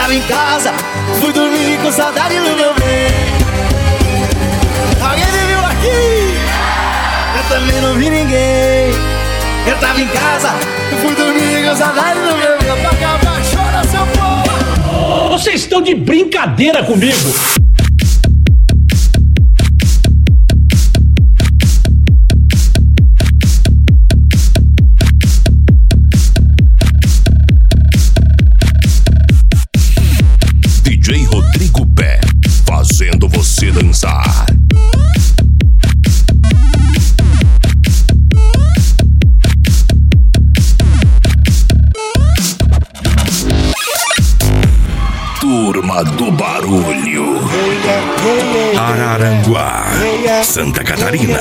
tava em casa, fui dormir com saudade do meu bem. Alguém me viu aqui? Eu também não vi ninguém. Eu tava em casa, fui dormir com saudade do meu bem. Pra acabar, chora seu povo. Vocês estão de brincadeira comigo. DJ Rodrigo Pé, fazendo você dançar. Turma do Barulho, Araranguá, Santa Catarina.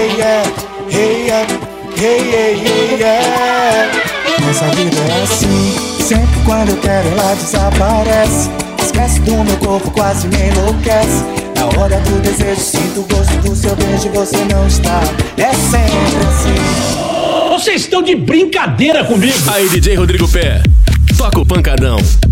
Nossa vida é assim, sempre quando eu quero ela desaparece. Esquece do meu corpo, quase me enlouquece. Na hora do desejo, sinto o gosto do seu beijo e você não está. É sempre assim. Vocês estão de brincadeira comigo. Aí, DJ Rodrigo Pé, toca o pancadão.